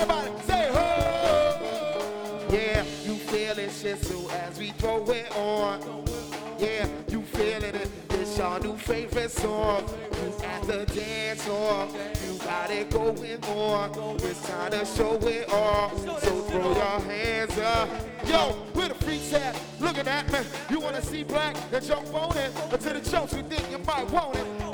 Everybody say ho. Yeah, you feeling shit, so as we throw it on. Yeah, you feeling it. It's your new favorite song. You at the dance hall. You got it going on. It's time to show it off. So throw your hands up. Yo, where the freaks at? Looking at me. You wanna see black? Then jump on it. But to the jokes, we think you might want it.